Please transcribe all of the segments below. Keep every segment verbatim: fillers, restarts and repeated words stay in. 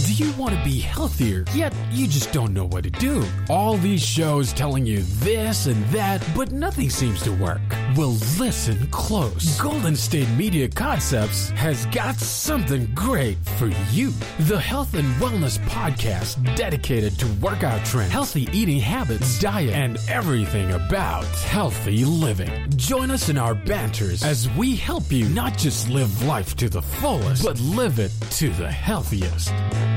Do you want to be healthier, yet you just don't know what to do? All these shows telling you this and that, but nothing seems to work. Well, listen close. Golden State Media Concepts has got something great for you. The Health and Wellness Podcast dedicated to workout trends, healthy eating habits, diet, and everything about healthy living. Join us in our banters as we help you not just live life to the fullest, but live it to the healthiest.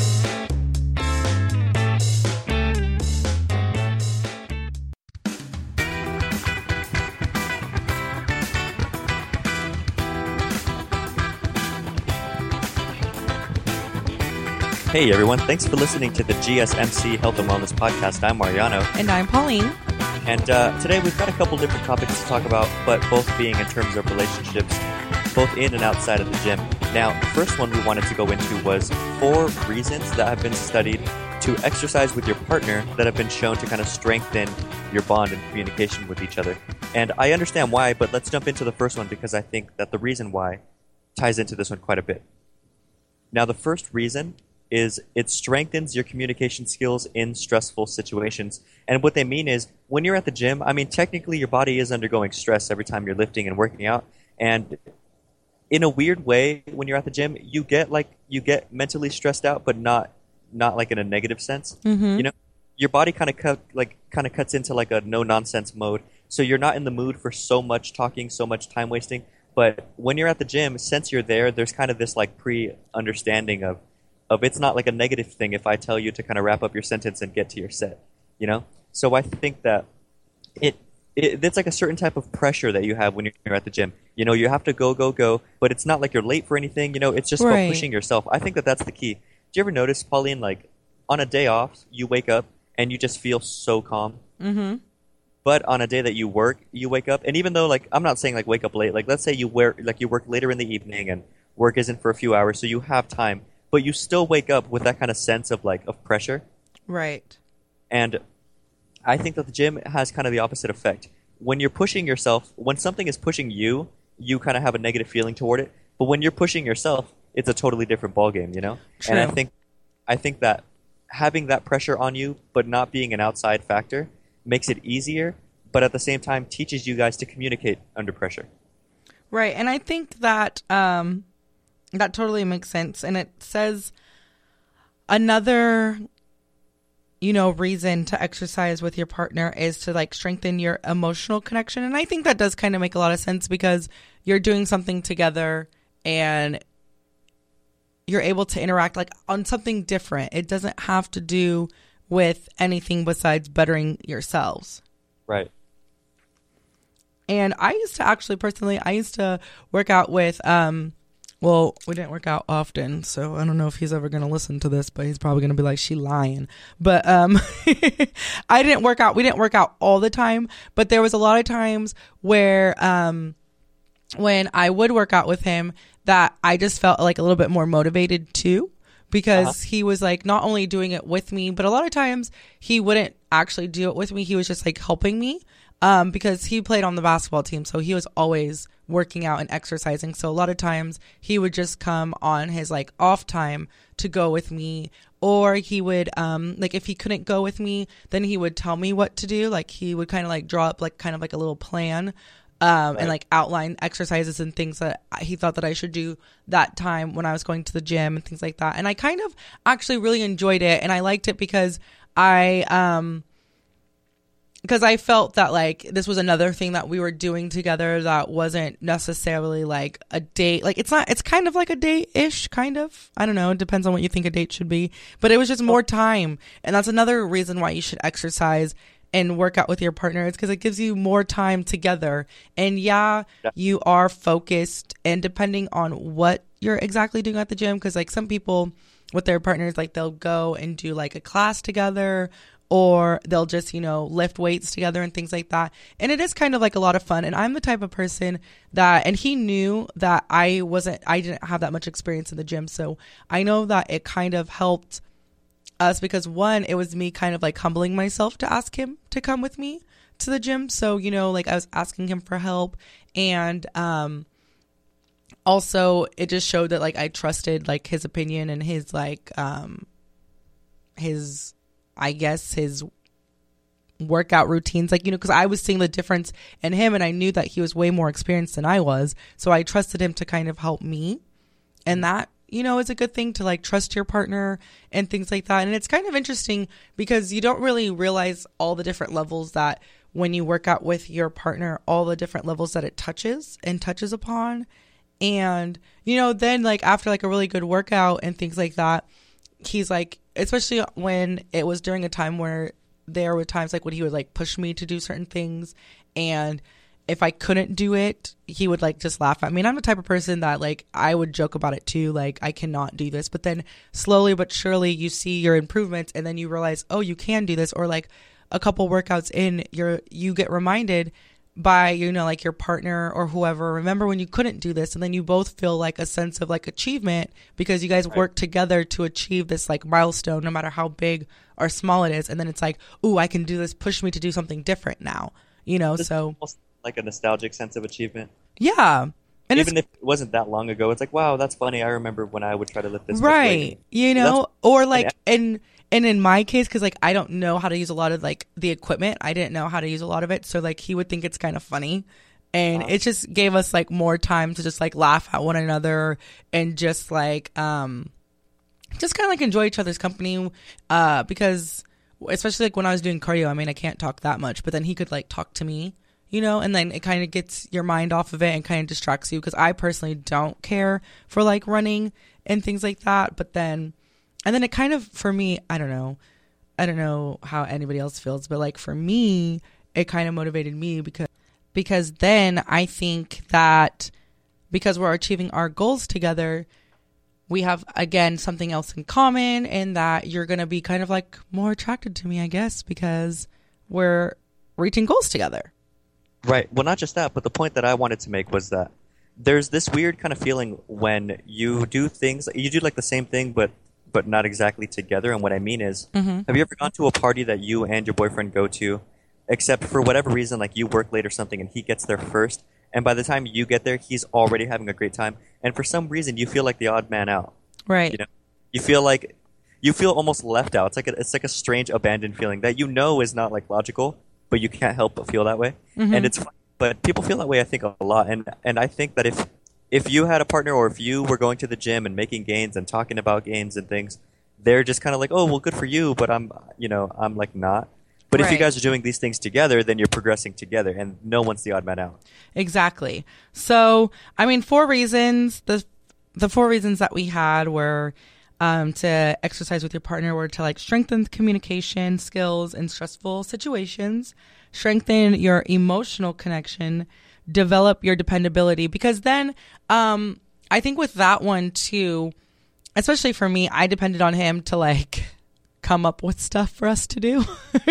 Hey everyone, thanks for listening to the G S M C Health and Wellness Podcast. I'm Mariano. And I'm Pauline. And uh, today we've got a couple different topics to talk about, but both being in terms of relationships, both in and outside of the gym. Now, the first one we wanted to go into was four reasons that have been studied to exercise with your partner that have been shown to kind of strengthen your bond and communication with each other. And I understand why, but let's jump into the first one because I think that the reason why ties into this one quite a bit. Now, the first reason is it strengthens your communication skills in stressful situations. And what they mean is when you're at the gym, I mean, technically your body is undergoing stress every time you're lifting and working out. And in a weird way, when you're at the gym, you get like you get mentally stressed out, but not not like in a negative sense. Mm-hmm. You know, your body kind of cut like kind of cuts into like a no nonsense mode. So you're not in the mood for so much talking, so much time wasting. But when you're at the gym, since you're there, there's kind of this like pre-understanding of of it's not like a negative thing if I tell you to kind of wrap up your sentence and get to your set, you know? So I think that it, it it's like a certain type of pressure that you have when you're at the gym. You know, you have to go, go, go, but it's not like you're late for anything, you know? It's just right. about pushing yourself. I think that that's the key. Do you ever notice, Pauline, like on a day off, you wake up and you just feel so calm? Mm-hmm. But on a day that you work, you wake up, and even though, like, I'm not saying, like, wake up late. Like, let's say you wear, like, you work later in the evening and work isn't for a few hours, so you have time. But you still wake up with that kind of sense of like of pressure. Right. And I think that the gym has kind of the opposite effect. When you're pushing yourself, when something is pushing you, you kind of have a negative feeling toward it. But when you're pushing yourself, it's a totally different ballgame, you know? True. And I think I think that having that pressure on you, but not being an outside factor, makes it easier, but at the same time teaches you guys to communicate under pressure. Right. And I think that um that totally makes sense. And it says another, you know, reason to exercise with your partner is to like strengthen your emotional connection. And I think that does kind of make a lot of sense because you're doing something together and you're able to interact like on something different. It doesn't have to do with anything besides bettering yourselves. Right. And I used to actually personally, I used to work out with, um, well, we didn't work out often, so I don't know if he's ever going to listen to this, but he's probably going to be like, she lying. But um, I didn't work out. We didn't work out all the time, but there was a lot of times where um, when I would work out with him that I just felt like a little bit more motivated too, because uh-huh. he was like not only doing it with me, but a lot of times he wouldn't actually do it with me. He was just like helping me. Um, because he played on the basketball team, so he was always working out and exercising. So a lot of times he would just come on his like off time to go with me, or he would um, like if he couldn't go with me, then he would tell me what to do. Like he would kind of like draw up like kind of like a little plan um, right. and like outline exercises and things that he thought that I should do that time when I was going to the gym and things like that. And I kind of actually really enjoyed it, and I liked it because I um. Because I felt that, like, this was another thing that we were doing together that wasn't necessarily, like, a date. Like, it's not, it's kind of like a date-ish, kind of. I don't know. It depends on what you think a date should be. But it was just more time. And that's another reason why you should exercise and work out with your partner. It's because it gives you more time together. And, yeah, yeah, you are focused. And depending on what you're exactly doing at the gym, because, like, some people with their partners, like, they'll go and do, like, a class together, or they'll just, you know, lift weights together and things like that. And it is kind of like a lot of fun. And I'm the type of person that, and he knew that I wasn't, I didn't have that much experience in the gym. So I know that it kind of helped us because one, it was me kind of like humbling myself to ask him to come with me to the gym. So, you know, like I was asking him for help, and, um, also it just showed that like I trusted like his opinion and his like, um, his, I guess his workout routines, like, you know, because I was seeing the difference in him, and I knew that he was way more experienced than I was, so I trusted him to kind of help me. And that, you know, is a good thing, to like trust your partner and things like that. And it's kind of interesting because you don't really realize all the different levels that when you work out with your partner, all the different levels that it touches and touches upon. And, you know, then like after like a really good workout and things like that, he's like, especially when it was during a time where there were times like when he would like push me to do certain things, and if I couldn't do it, he would like just laugh at me. And I'm the type of person that like I would joke about it too, like I cannot do this, but then slowly but surely you see your improvements, and then you realize, oh, you can do this. Or like a couple workouts in, you're you get reminded by, you know, like your partner or whoever, remember when you couldn't do this, and then you both feel like a sense of like achievement because you guys right. work together to achieve this like milestone, no matter how big or small it is. And then it's like, ooh, I can do this, push me to do something different now, you know. It's so almost like a nostalgic sense of achievement. Yeah. And even if it wasn't that long ago, it's like, wow, that's funny. I remember when I would try to lift this right, you know. That's, or like and And in my case, because like I don't know how to use a lot of like the equipment, I didn't know how to use a lot of it, so like he would think it's kind of funny, and wow. it just gave us like more time to just like laugh at one another and just like um just kind of like enjoy each other's company, uh because especially like when I was doing cardio, I mean I can't talk that much, but then he could like talk to me, you know, and then it kind of gets your mind off of it and kind of distracts you, because I personally don't care for like running and things like that, but then. And then it kind of, for me, I don't know, I don't know how anybody else feels, but like for me, it kind of motivated me because, because then I think that because we're achieving our goals together, we have, again, something else in common, and that you're going to be kind of like more attracted to me, I guess, because we're reaching goals together. Right. Well, not just that, but the point that I wanted to make was that there's this weird kind of feeling when you do things, you do like the same thing, but but not exactly together. And what I mean is, mm-hmm. have you ever gone to a party that you and your boyfriend go to, except for whatever reason, like you work late or something, and he gets there first, and by the time you get there, he's already having a great time, and for some reason, you feel like the odd man out. Right. You know, you feel like you feel almost left out. It's like a, it's like a strange abandoned feeling that you know is not like logical, but you can't help but feel that way. Mm-hmm. And it's fun. But people feel that way, I think, a lot, and and I think that if If you had a partner, or if you were going to the gym and making gains and talking about gains and things, they're just kind of like, oh, well, good for you, but I'm, you know, I'm like not. But right. if you guys are doing these things together, then you're progressing together, and no one's the odd man out. Exactly. So, I mean, four reasons. The the four reasons that we had were um, to exercise with your partner were to like strengthen communication skills in stressful situations, strengthen your emotional connection, develop your dependability, because then um I think with that one too, especially for me, I depended on him to like come up with stuff for us to do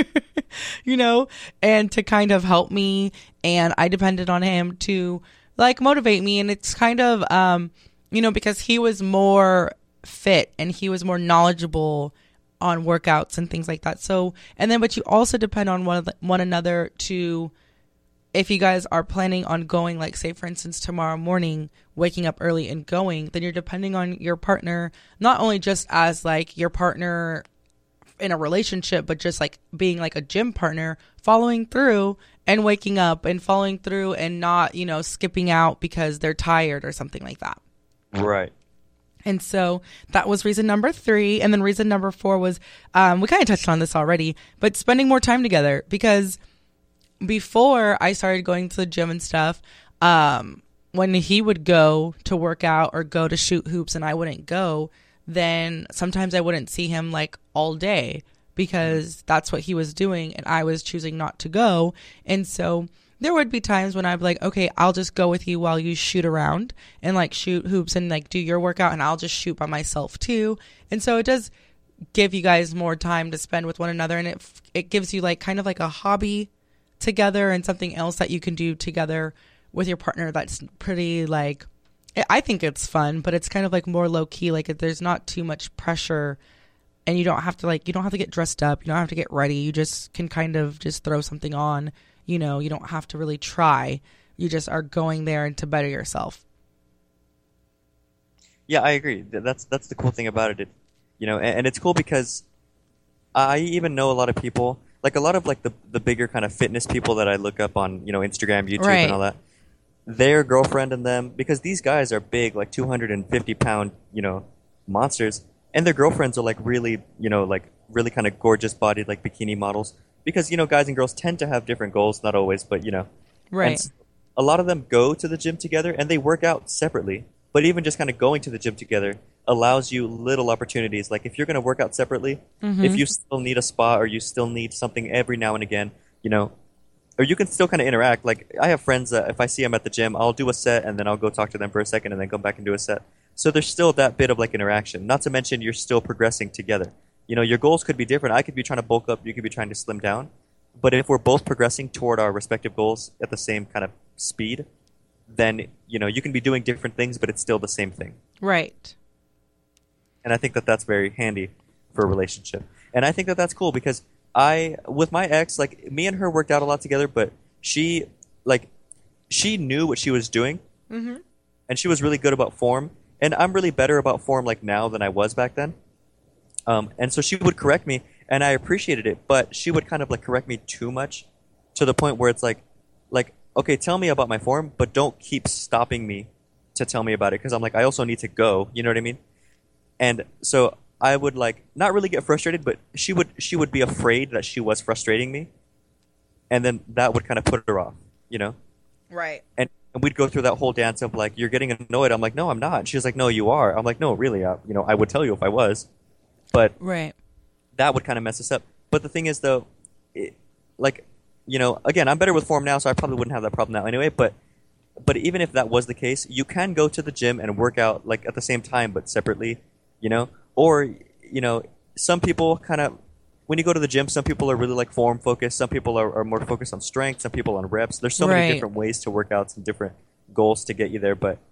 you know, and to kind of help me, and I depended on him to like motivate me. And it's kind of um you know, because he was more fit and he was more knowledgeable on workouts and things like that. So, and then but you also depend on one of the, one another to, if you guys are planning on going, like say for instance tomorrow morning, waking up early and going, then you're depending on your partner, not only just as like your partner in a relationship, but just like being like a gym partner, following through and waking up and following through and not, you know, skipping out because they're tired or something like that. Right. And so that was reason number three. And then reason number four was, um, we kind of touched on this already, but spending more time together, because before I started going to the gym and stuff, um, when he would go to work out or go to shoot hoops and I wouldn't go, then sometimes I wouldn't see him like all day because that's what he was doing and I was choosing not to go. And so there would be times when I'd be like, okay, I'll just go with you while you shoot around and like shoot hoops and like do your workout, and I'll just shoot by myself too. And so it does give you guys more time to spend with one another, and it it gives you like kind of like a hobby together and something else that you can do together with your partner that's pretty like, I think it's fun, but it's kind of like more low key, like there's not too much pressure and you don't have to like, you don't have to get dressed up, you don't have to get ready, you just can kind of just throw something on, you know, you don't have to really try, you just are going there and to better yourself. Yeah, I agree. That's that's the cool thing about it, it you know, and, and it's cool because I even know a lot of people, like a lot of like the the bigger kind of fitness people that I look up on, you know, Instagram, YouTube, Right. and all that. Their girlfriend and them, because these guys are big, like two hundred fifty pound, you know, monsters, and their girlfriends are like really, you know, like really kind of gorgeous bodied, like bikini models. Because you know, guys and girls tend to have different goals, not always, but you know, Right. And s- a lot of them go to the gym together and they work out separately. But even just kind of going to the gym together allows you little opportunities. Like if you're going to work out separately, if you still need a spa or you still need something every now and again, you know, or you can still kind of interact. Like I have friends that if I see them at the gym, I'll do a set and then I'll go talk to them for a second and then go back and do a set. So there's still that bit of like interaction. Not to mention you're still progressing together. You know, your goals could be different. I could be trying to bulk up, you could be trying to slim down. But if we're both progressing toward our respective goals at the same kind of speed, then you know you can be doing different things, but it's still the same thing. Right. And I think that that's very handy for a relationship. And I think that that's cool because I, with my ex, like me and her worked out a lot together, but she, like, she knew what she was doing, Mm-hmm. and she was really good about form. And I'm really better about form like now than I was back then. Um, and so she would correct me, and I appreciated it. But she would kind of like correct me too much, to the point where it's like, like, okay, tell me about my form, but don't keep stopping me to tell me about it because I'm like, I also need to go. You know what I mean? And so I would like not really get frustrated, but she would she would be afraid that she was frustrating me, and then that would kind of put her off, you know. Right. And, and we'd go through that whole dance of like, you're getting annoyed. I'm like, no, I'm not. And she was like, no, you are. I'm like, no, really, uh, you know, I would tell you if I was, but Right. that would kind of mess us up. But the thing is, though, it, like, you know, again, I'm better with form now, so I probably wouldn't have that problem now anyway. But but even if that was the case, you can go to the gym and work out like at the same time, but separately, you know. Or you know, some people kind of when you go to the gym, some people are really like form focused. Some people are, are more focused on strength. Some people on reps. There's so Right. many different ways to work out, some different goals to get you there. But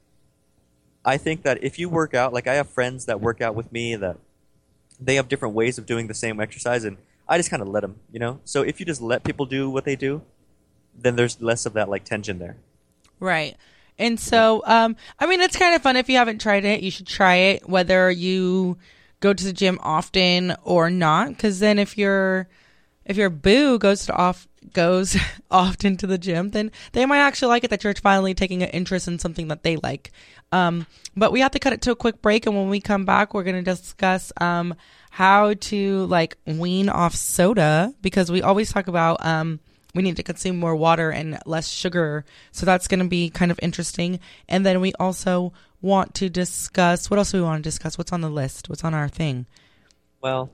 I think that if you work out, like I have friends that work out with me that they have different ways of doing the same exercise, and I just kind of let them, you know? So if you just let people do what they do, then there's less of that, like, tension there. Right. And so, um, I mean, it's kind of fun. If you haven't tried it, you should try it, whether you go to the gym often or not. Because then if your if your boo goes to off goes often to the gym, then they might actually like it that you're finally taking an interest in something that they like. Um, but we have to cut it to a quick break, and when we come back, we're going to discuss um, how to like wean off soda, because we always talk about um, we need to consume more water and less sugar. So that's going to be kind of interesting. And then we also want to discuss, what else do we want to discuss? What's on the list? What's on our thing? Well,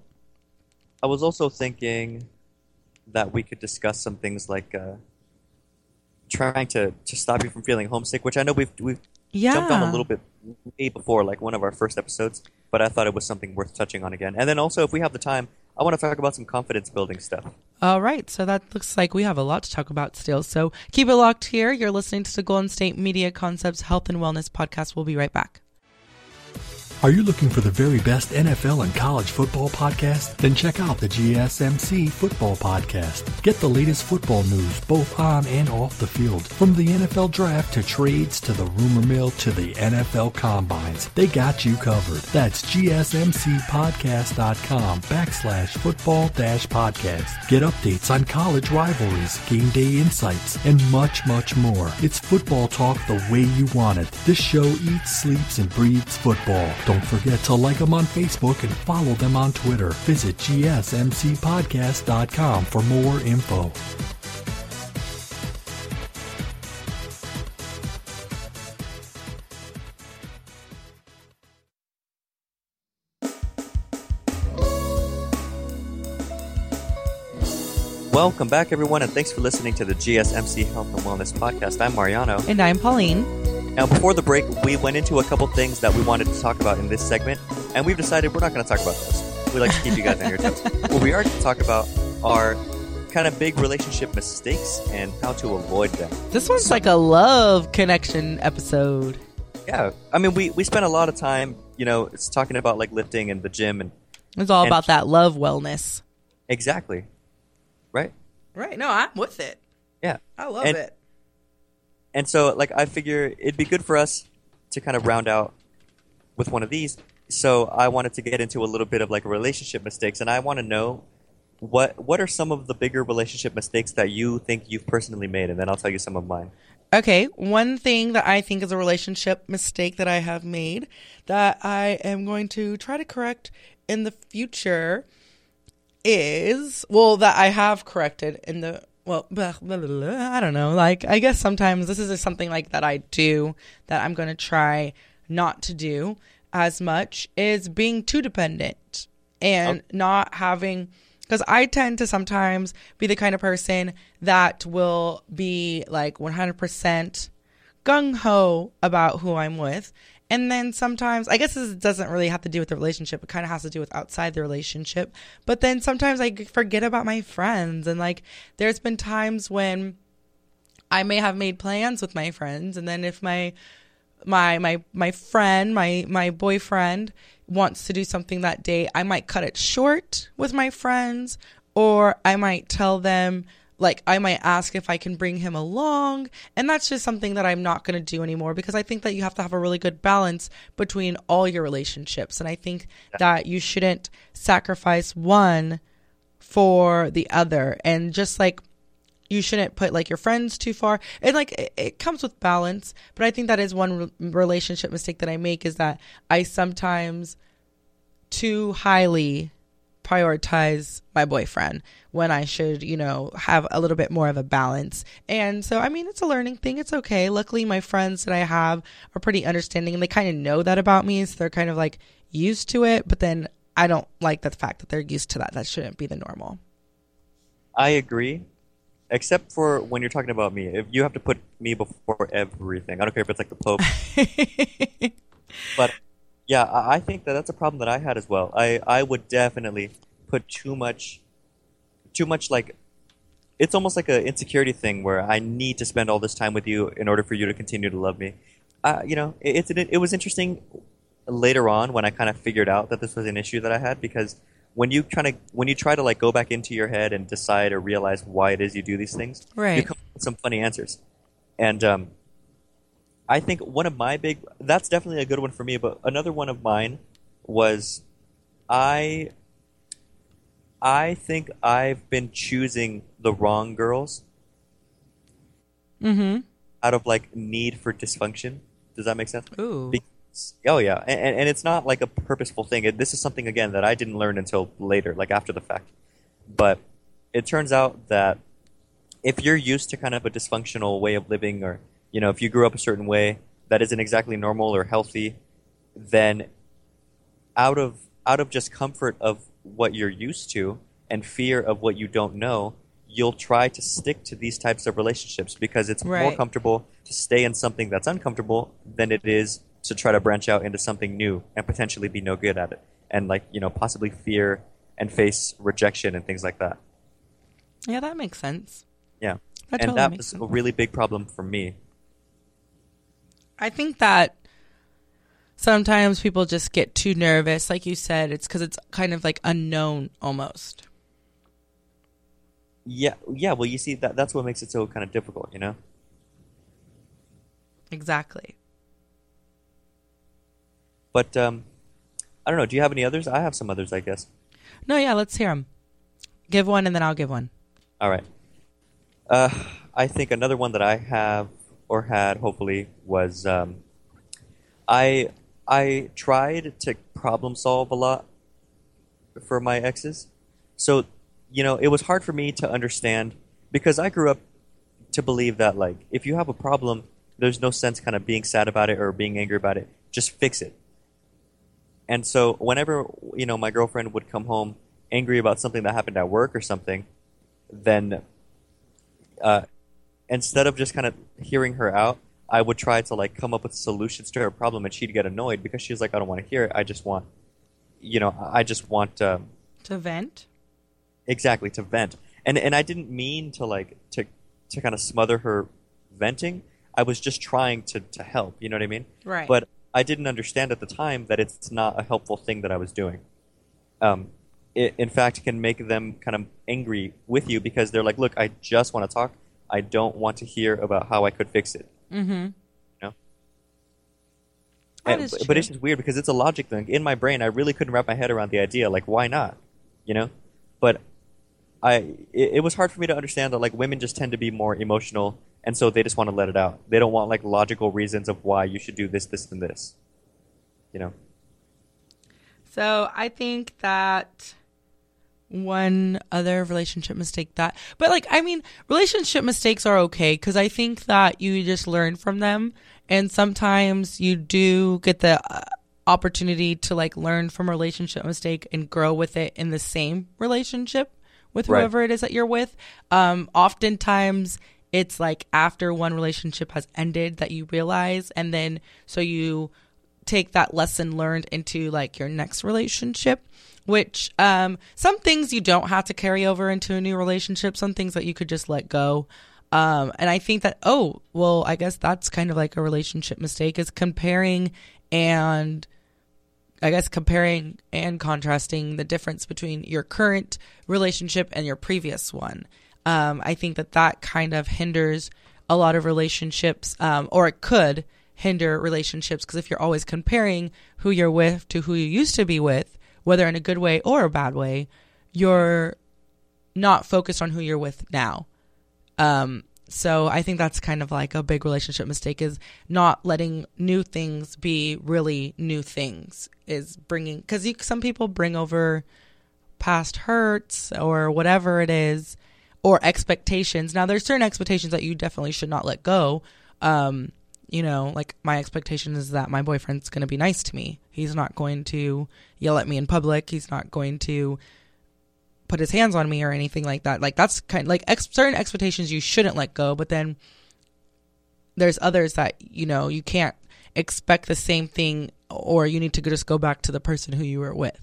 I was also thinking that we could discuss some things like uh, trying to, to stop you from feeling homesick, which I know we've we've Yeah. jumped on a little bit way before, like one of our first episodes, but I thought it was something worth touching on again. And then also, if we have the time, I want to talk about some confidence building stuff. All right. So that looks like we have a lot to talk about still. So keep it locked here. You're listening to the Golden State Media Concepts Health and Wellness Podcast. We'll be right back. Are you looking for the very best N F L and college football podcast? Then check out the G S M C Football Podcast. Get the latest football news both on and off the field. From the N F L Draft to trades to the rumor mill to the N F L Combines. They got you covered. That's gsmcpodcast.com backslash football dash podcast. Get updates on college rivalries, game day insights, and much, much more. It's football talk the way you want it. This show eats, sleeps, and breathes football. Don't forget to like them on Facebook and follow them on Twitter. Visit g s m c podcast dot com for more info. Welcome back, everyone, and thanks for listening to the G S M C Health and Wellness Podcast. I'm Mariano. And I'm Pauline. Now, before the break, we went into a couple things that we wanted to talk about in this segment, and we've decided we're not going to talk about those. We like to keep you guys on your toes. What we are going to talk about are kind of big relationship mistakes and how to avoid them. This one's like a love connection episode. Yeah, I mean, we, we spent a lot of time, you know, it's talking about like lifting and the gym and It's all And- about that love wellness. exactly, right? Right. No, I'm with it. Yeah. I love And- it. And so, like, I figure it'd be good for us to kind of round out with one of these. So I wanted to get into a little bit of like relationship mistakes, and I want to know what what are some of the bigger relationship mistakes that you think you've personally made, and then I'll tell you some of mine. Okay, one thing that I think is a relationship mistake that I have made that I am going to try to correct in the future is, well, that I have corrected in the, well, blah, blah, blah, blah, I don't know. Like, I guess sometimes this is just something like that I do that I'm going to try not to do as much, is being too dependent and okay. not having... Because I tend to sometimes be the kind of person that will be like one hundred percent gung-ho about who I'm with. And then sometimes, I guess this doesn't really have to do with the relationship. It kind of has to do with outside the relationship. But then sometimes I forget about my friends. And like, there's been times when I may have made plans with my friends. And then if my my my my friend, my my boyfriend wants to do something that day, I might cut it short with my friends, or I might tell them, like, I might ask if I can bring him along. And that's just something that I'm not going to do anymore, because I think that you have to have a really good balance between all your relationships. And I think that you shouldn't sacrifice one for the other. And just like, you shouldn't put like your friends too far. And like, it, it comes with balance. But I think that is one re- relationship mistake that I make, is that I sometimes too highly prioritize my boyfriend when I should, you know, have a little bit more of a balance. And so, I mean, it's a learning thing. It's okay. Luckily, my friends that I have are pretty understanding, and they kind of know that about me. So they're kind of like used to it. But then I don't like the fact that they're used to that. That shouldn't be the normal. I agree. Except for when you're talking about me. If you have to put me before everything. I don't care if it's like the Pope. But yeah, I think that that's a problem that I had as well. I, I would definitely put too much, too much like, it's almost like an insecurity thing where I need to spend all this time with you in order for you to continue to love me. Uh, you know, it, it, it was interesting later on when I kind of figured out that this was an issue that I had, because when you try to when you try to like go back into your head and decide or realize why it is you do these things, right, you come up with some funny answers. And um, I think one of my big that's definitely a good one for me. But another one of mine was I I think I've been choosing the wrong girls mm-hmm. out of like need for dysfunction. Does that make sense? Ooh. Be- Oh, yeah. And, and it's not like a purposeful thing. It, this is something, again, that I didn't learn until later, like after the fact. But it turns out that if you're used to kind of a dysfunctional way of living, or, you know, if you grew up a certain way that isn't exactly normal or healthy, then out of out of just comfort of what you're used to and fear of what you don't know, you'll try to stick to these types of relationships because it's right. more comfortable to stay in something that's uncomfortable than it is to try to branch out into something new and potentially be no good at it, and like, you know, possibly fear and face rejection and things like that. Yeah, that makes sense. Yeah. That and totally that makes was sense. a really big problem for me. I think that sometimes people just get too nervous. Like you said, it's because it's kind of like unknown almost. Yeah, yeah. Well, you see, that that's what makes it so kind of difficult, you know? Exactly. But, um, I don't know. Do you have any others? I have some others, I guess. No, yeah, let's hear them. Give one and then I'll give one. All right. Uh, I think another one that I have or had, hopefully, was um, I I tried to problem solve a lot for my exes. So, you know, it was hard for me to understand, because I grew up to believe that, like, if you have a problem, there's no sense kind of being sad about it or being angry about it. Just fix it. And so whenever, you know, my girlfriend would come home angry about something that happened at work or something, then uh, instead of just kind of hearing her out, I would try to like come up with solutions to her problem, and she'd get annoyed because she's like, I don't want to hear it. I just want, you know, I just want um, to vent. Exactly, to vent. And and I didn't mean to like to to kind of smother her venting. I was just trying to to help. You know what I mean? Right. But I didn't understand at the time that it's not a helpful thing that I was doing. Um, it, in fact, can make them kind of angry with you because they're like, look, I just want to talk. I don't want to hear about how I could fix it. Mm-hmm. You know? That And, is but, true. but it's just weird because it's a logic thing. In my brain, I really couldn't wrap my head around the idea. Like, why not? You know? But I it, it was hard for me to understand that like women just tend to be more emotional, and so they just want to let it out. They don't want like logical reasons of why you should do this, this, and this. You know. So I think that one other relationship mistake that, but like, I mean, relationship mistakes are okay because I think that you just learn from them. And sometimes you do get the uh, opportunity to like learn from a relationship mistake and grow with it in the same relationship with whoever right. it is that you're with. Um, oftentimes it's like after one relationship has ended that you realize, and then so you take that lesson learned into like your next relationship, which um, some things you don't have to carry over into a new relationship, some things that you could just let go. Um, and I think that, oh, well, I guess that's kind of like a relationship mistake is comparing and I guess comparing and contrasting the difference between your current relationship and your previous one. Um, I think that that kind of hinders a lot of relationships, um, or it could hinder relationships because if you're always comparing who you're with to who you used to be with, whether in a good way or a bad way, you're not focused on who you're with now. Um, so I think that's kind of like a big relationship mistake is not letting new things be really new things is bringing, because some people bring over past hurts or whatever it is, or expectations. Now there's certain expectations that you definitely should not let go. Um, you know, like my expectation is that my boyfriend's going to be nice to me. He's not going to yell at me in public. He's not going to put his hands on me or anything like that. Like that's kind of like ex- certain expectations you shouldn't let go, but then there's others that, you know, you can't expect the same thing, or you need to just go back to the person who you were with.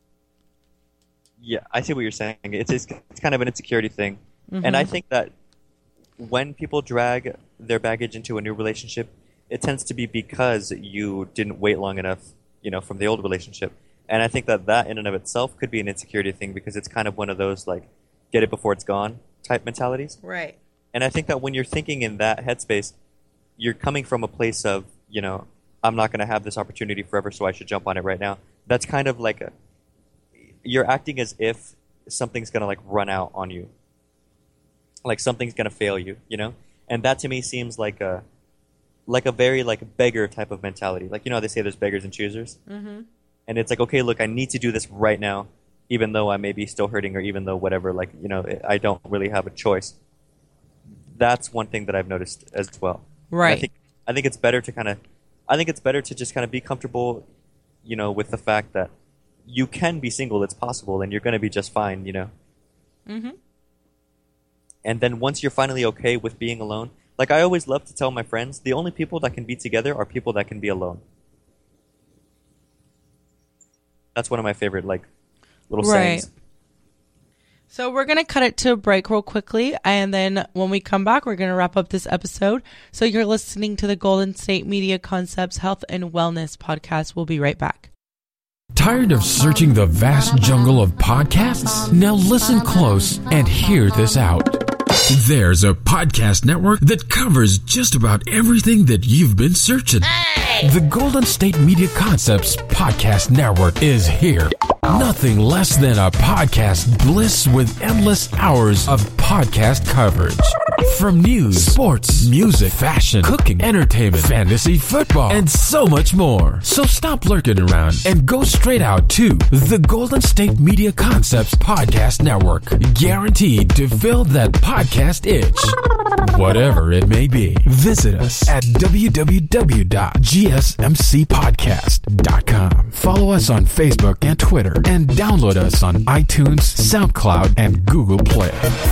Yeah, I see what you're saying. It's it's, it's kind of an insecurity thing. Mm-hmm. And I think that when people drag their baggage into a new relationship, it tends to be because you didn't wait long enough, you know, from the old relationship. And I think that that in and of itself could be an insecurity thing because it's kind of one of those, like, get it before it's gone type mentalities. Right. And I think that when you're thinking in that headspace, you're coming from a place of, you know, I'm not going to have this opportunity forever, so I should jump on it right now. That's kind of like a, you're acting as if something's going to, like, run out on you. Like, something's going to fail you, you know? And that to me seems like a, like a very, like, beggar type of mentality. Like, you know how they say there's beggars and choosers? Mm-hmm. And it's like, okay, look, I need to do this right now, even though I may be still hurting or even though whatever, like, you know, I don't really have a choice. That's one thing that I've noticed as well. Right. I think, I think it's better to kind of, I think it's better to just kind of be comfortable, you know, with the fact that you can be single, it's possible, and you're going to be just fine, you know? Mm-hmm. And then once you're finally okay with being alone, like I always love to tell my friends, the only people that can be together are people that can be alone. That's one of my favorite, like, little right. sayings. So we're going to cut it to a break real quickly, and then when we come back, we're going to wrap up this episode. So you're listening to the Golden State Media Concepts Health and Wellness Podcast. We'll be right back. Tired of searching the vast jungle of podcasts? Now listen close and hear this out. There's a podcast network that covers just about everything that you've been searching. Hey! The Golden State Media Concepts Podcast Network is here. Nothing less than a podcast bliss with endless hours of podcast coverage. From news, sports, music, fashion, cooking, entertainment, fantasy, football, and so much more. So stop lurking around and go straight out to the Golden State Media Concepts Podcast Network. Guaranteed to fill that podcast itch. Whatever it may be. Visit us at w w w dot g s m c podcast dot com. Follow us on Facebook and Twitter, and download us on iTunes, SoundCloud, and Google Play.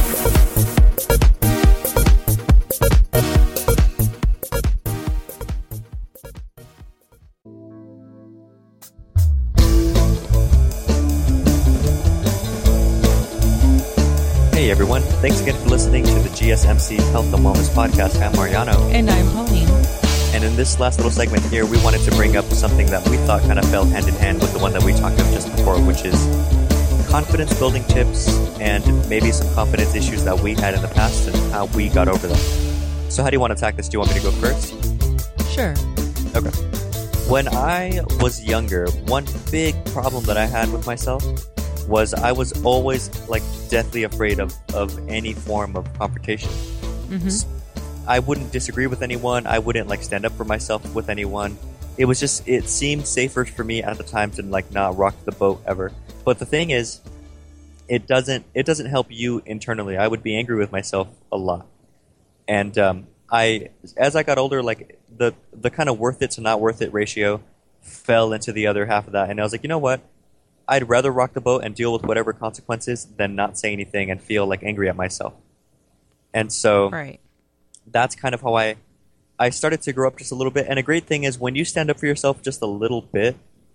Hey everyone, thanks again for listening to the G S M C Health and Wellness Podcast. I'm Mariano. And I'm Pauline. And in this last little segment here, we wanted to bring up something that we thought kind of fell hand in hand with the one that we talked about just before, which is confidence building tips and maybe some confidence issues that we had in the past and how we got over them. So how do you want to attack this? Do you want me to go first? Sure. Okay. When I was younger, one big problem that I had with myself was I was always like deathly afraid of, of any form of confrontation. Mm-hmm. I wouldn't disagree with anyone. I wouldn't like stand up for myself with anyone. It was just, it seemed safer for me at the time to like not rock the boat ever. But the thing is, it doesn't, it doesn't help you internally. I would be angry with myself a lot. And um, I, as I got older, like the, the kind of worth it to not worth it ratio fell into the other half of that. And I was like, you know what? I'd rather rock the boat and deal with whatever consequences than not say anything and feel like angry at myself. And so right. that's kind of how I I started to grow up just a little bit. And a great thing is when you stand up for yourself just a little bit,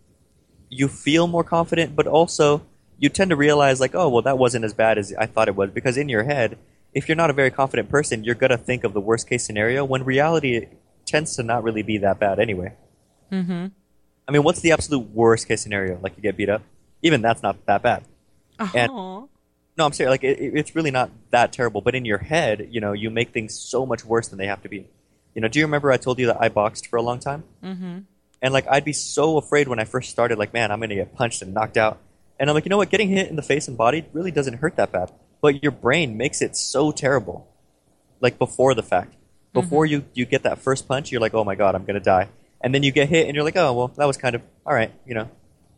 you feel more confident, but also you tend to realize like, oh, well, that wasn't as bad as I thought it was. Because in your head, if you're not a very confident person, you're going to think of the worst case scenario when reality tends to not really be that bad anyway. Mm-hmm. I mean, what's the absolute worst case scenario? Like you get beat up? Even that's not that bad. Uh-huh. And, no, I'm serious. Like it, it's really not that terrible. But in your head, you know, you make things so much worse than they have to be. You know, do you remember I told you that I boxed for a long time? Mm-hmm. And like I'd be so afraid when I first started. Like, man, I'm going to get punched and knocked out. And I'm like, you know what? Getting hit in the face and body really doesn't hurt that bad. But your brain makes it so terrible. Like before the fact, before mm-hmm. you you get that first punch, you're like, oh my god, I'm going to die. And then you get hit, and you're like, oh well, that was kind of all right, you know.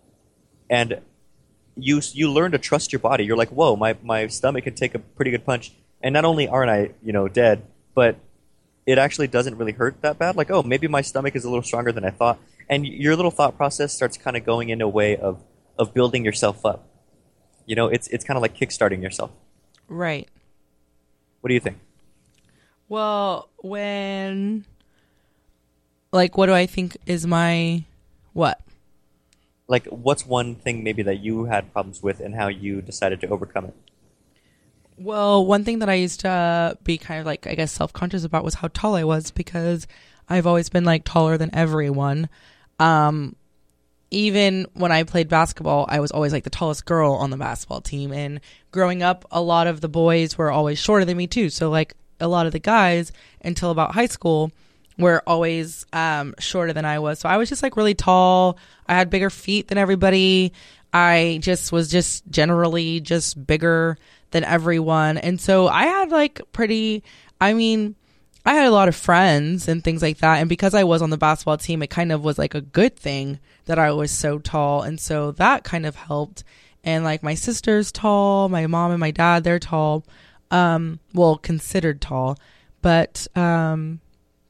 And you you learn to trust your body. You're like, whoa, my, my stomach can take a pretty good punch. And not only aren't I, you know, dead, but it actually doesn't really hurt that bad. Like, oh, maybe my stomach is a little stronger than I thought. And your little thought process starts kind of going in a way of, of building yourself up. You know, it's it's kind of like kickstarting yourself. Right. What do you think? Well, when, like, what do I think is my, what? Like, what's one thing maybe that you had problems with and how you decided to overcome it? Well, one thing that I used to be kind of like, I guess, self-conscious about was how tall I was, because I've always been like taller than everyone. Um, even when I played basketball, I was always like the tallest girl on the basketball team. And growing up, a lot of the boys were always shorter than me too. So like a lot of the guys until about high school were always um, shorter than I was. So I was just like really tall. I had bigger feet than everybody. I just was just generally just bigger than everyone. And so I had like pretty, I mean, I had a lot of friends and things like that. And because I was on the basketball team, it kind of was like a good thing that I was so tall. And so that kind of helped. And like my sister's tall, my mom and my dad, they're tall. Um, well, considered tall. But um,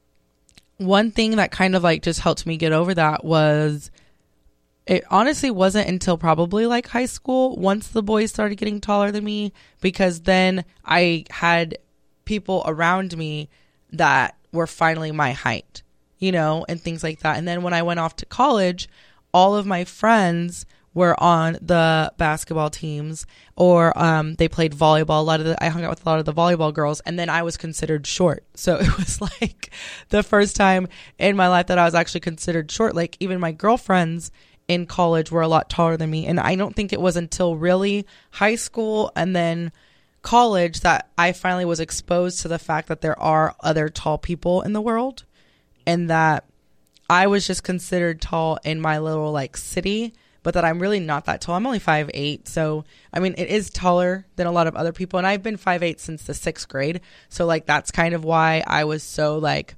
one thing that kind of like just helped me get over that was, it honestly wasn't until probably like high school, once the boys started getting taller than me, because then I had people around me that were finally my height, you know, and things like that. And then when I went off to college, all of my friends were on the basketball teams, or um, they played volleyball. A lot of the, I hung out with a lot of the volleyball girls, and then I was considered short. So it was like the first time in my life that I was actually considered short. Like even my girlfriends in college were a lot taller than me. And I don't think it was until really high school and then college that I finally was exposed to the fact that there are other tall people in the world, and that I was just considered tall in my little like city, but that I'm really not that tall. I'm only five eight. So, I mean, it is taller than a lot of other people. And I've been five eight since the sixth grade. So like, that's kind of why I was so like,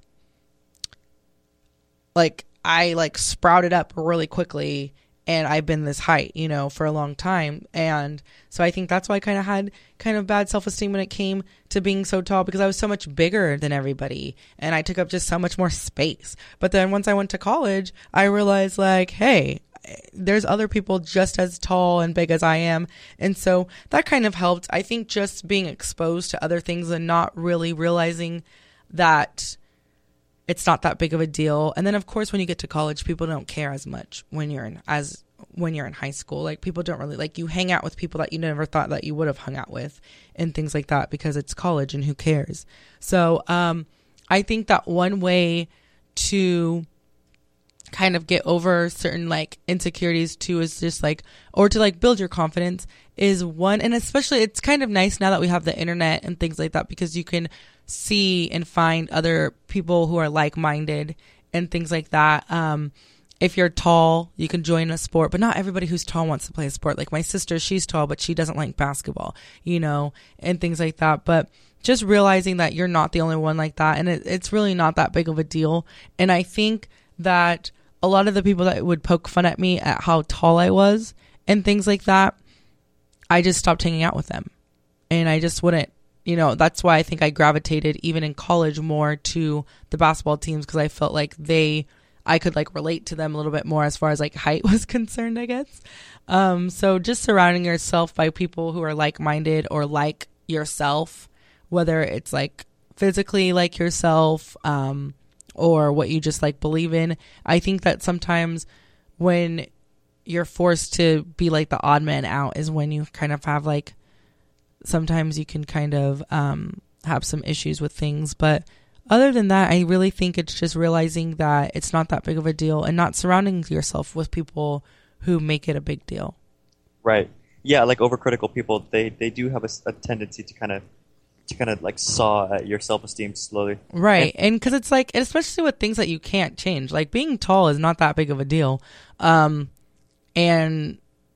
like, I like sprouted up really quickly, and I've been this height, you know, for a long time. And so I think that's why I kind of had kind of bad self-esteem when it came to being so tall, because I was so much bigger than everybody and I took up just so much more space. But then once I went to college, I realized like, hey, there's other people just as tall and big as I am. And so that kind of helped. I think just being exposed to other things and not really realizing that it's not that big of a deal. And then of course, when you get to college, people don't care as much when you're in, as when you're in high school. Like people don't really, like, you hang out with people that you never thought that you would have hung out with and things like that, because it's college and who cares? So, um, I think that one way to kind of get over certain like insecurities too is just like, or to like build your confidence is one. And especially it's kind of nice now that we have the internet and things like that, because you can see and find other people who are like-minded and things like that. Um, if you're tall, you can join a sport, but not everybody who's tall wants to play a sport. Like my sister, she's tall, but she doesn't like basketball, you know, and things like that. But just realizing that you're not the only one like that, and it, it's really not that big of a deal. And I think that a lot of the people that would poke fun at me at how tall I was and things like that, I just stopped hanging out with them. And I just wouldn't, you know, that's why I think I gravitated even in college more to the basketball teams, because I felt like they, I could like relate to them a little bit more as far as like height was concerned, I guess. Um, so just surrounding yourself by people who are like-minded or like yourself, whether it's like physically like yourself, um, or what you just like believe in. I think that sometimes when you're forced to be like the odd man out is when you kind of have like, sometimes you can kind of um, have some issues with things. But other than that, I really think it's just realizing that it's not that big of a deal and not surrounding yourself with people who make it a big deal. Right. Yeah, like overcritical people, they, they do have a, a tendency to kind of to kind of like saw at your self-esteem slowly. Right. And because it's like, especially with things that you can't change, like being tall is not that big of a deal. Um, and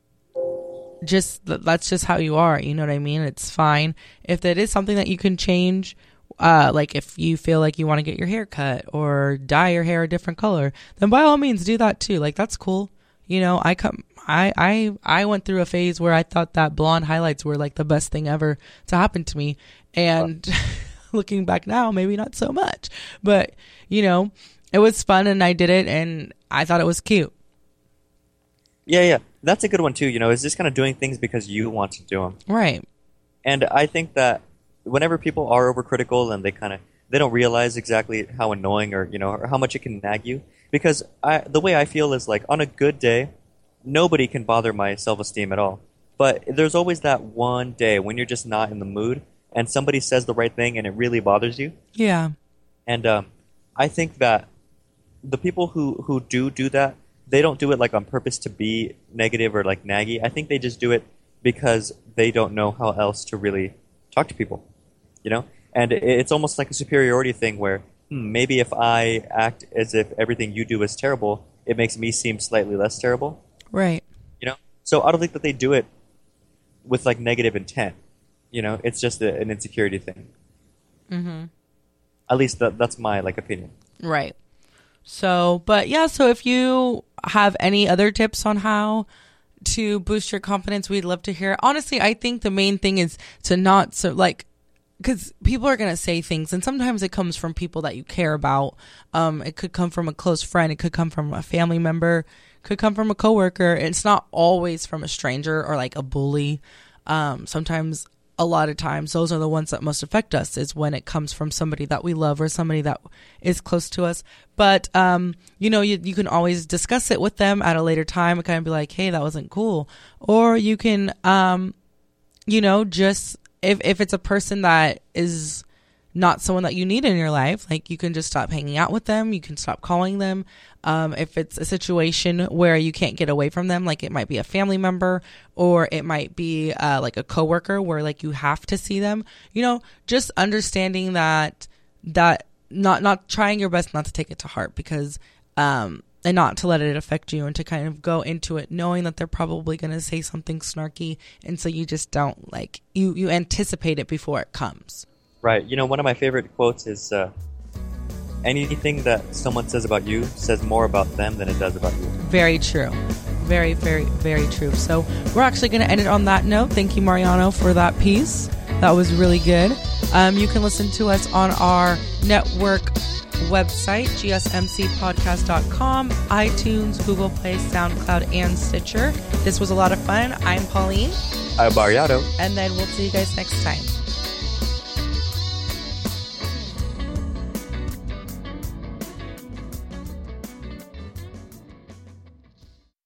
just that's just how you are. You know what I mean? It's fine. If it is something that you can change, uh, like if you feel like you want to get your hair cut or dye your hair a different color, then by all means do that too. Like that's cool. You know, I come, I, I, I went through a phase where I thought that blonde highlights were like the best thing ever to happen to me. And looking back now, maybe not so much, but you know, it was fun and I did it and I thought it was cute. Yeah, yeah. That's a good one too, you know, is just kind of doing things because you want to do them. Right. And I think that whenever people are overcritical and they kind of, they don't realize exactly how annoying or, you know, or how much it can nag you. Because I, the way I feel is like on a good day, nobody can bother my self-esteem at all. But there's always that one day when you're just not in the mood and somebody says the right thing and it really bothers you. Yeah. And um, I think that the people who, who do do that, they don't do it like on purpose to be negative or like naggy. I think they just do it because they don't know how else to really talk to people, you know? And it's almost like a superiority thing where hmm, maybe if I act as if everything you do is terrible, it makes me seem slightly less terrible. Right. You know? So I don't think that they do it with like negative intent. You know, it's just a, an insecurity thing. Mm-hmm. At least that, that's my like opinion. Right. So, but yeah, so if you have any other tips on how to boost your confidence, we'd love to hear it. Honestly, I think the main thing is to not, so like, because people are going to say things, and sometimes it comes from people that you care about. Um, it could come from a close friend. It could come from a family member. It could come from a coworker. It's not always from a stranger or like a bully. Um, sometimes, a lot of times, those are the ones that most affect us, is when it comes from somebody that we love or somebody that is close to us. But, um, you know, you, you can always discuss it with them at a later time and kind of be like, hey, that wasn't cool. Or you can, um, you know, just, if, if it's a person that is not someone that you need in your life, like you can just stop hanging out with them. You can stop calling them. Um, if it's a situation where you can't get away from them, like it might be a family member or it might be uh, like a coworker where like you have to see them, you know, just understanding that, that not, not trying your best not to take it to heart, because, um, and not to let it affect you, and to kind of go into it knowing that they're probably going to say something snarky. And so you just don't like, you, you anticipate it before it comes. Right. You know, one of my favorite quotes is, uh, anything that someone says about you says more about them than it does about you. Very true. Very, very, very true. So we're actually going to end it on that note. Thank you, Mariano, for that piece. That was really good. Um, you can listen to us on our network website, G S M C podcast dot com, iTunes, Google Play, SoundCloud, and Stitcher. This was a lot of fun. I'm Pauline. I'm Mariano. And then we'll see you guys next time.